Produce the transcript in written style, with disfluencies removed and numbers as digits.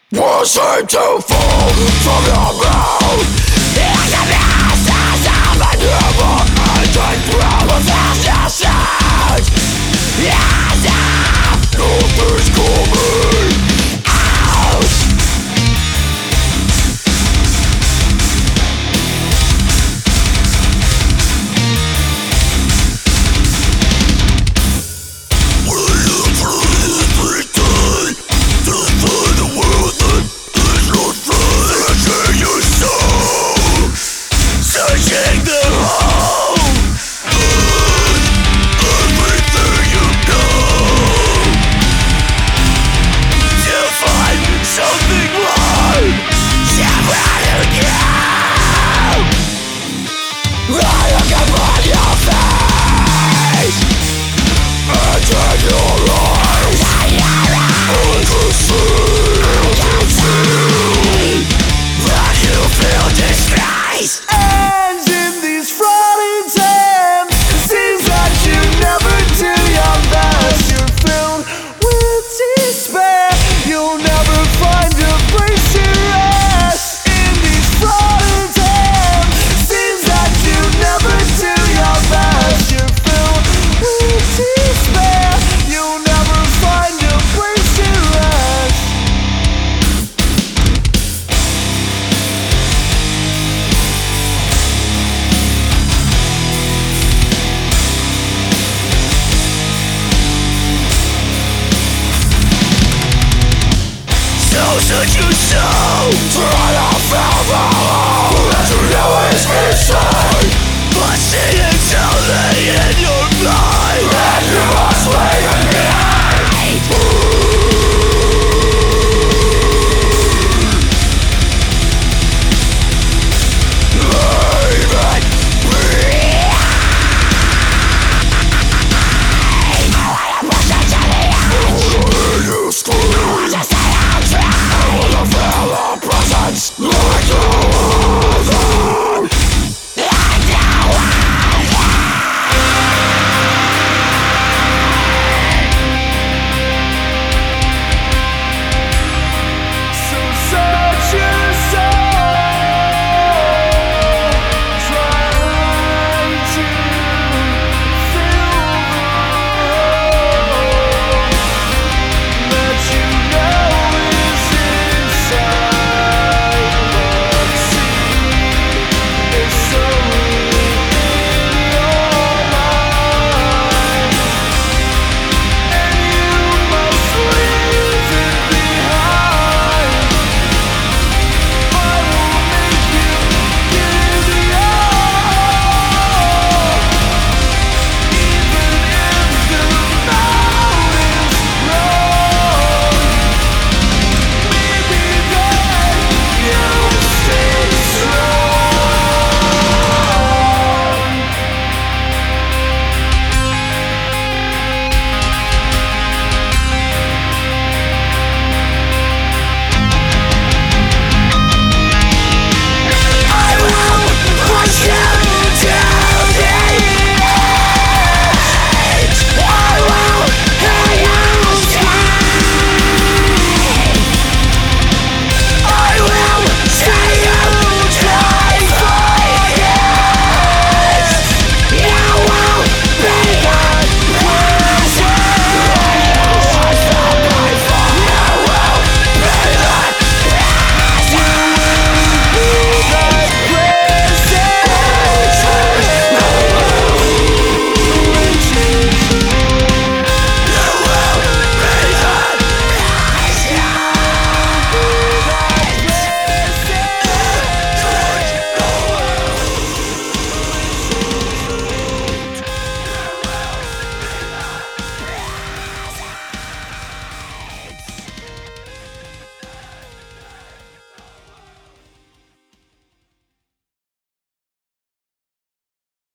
will seem to fall from your mouth. It's a message of a never-ending thrill of fascination. Yes, nothing's coming out. Searching the hole, everything you know, to find something more. Someone who I look upon your face, and in your eyes, I can see that you feel disgrace. And in these fraughty times, it seems that you never do your best. You're filled with despair, you'll never find a place to rest. In these fraughty times, it seems that you never do your best. You're filled with despair, you'll never find a place to rest. So should you sow? Try to fill the hole that you know is missing, but see eternity in your mind, and you must leave it behind.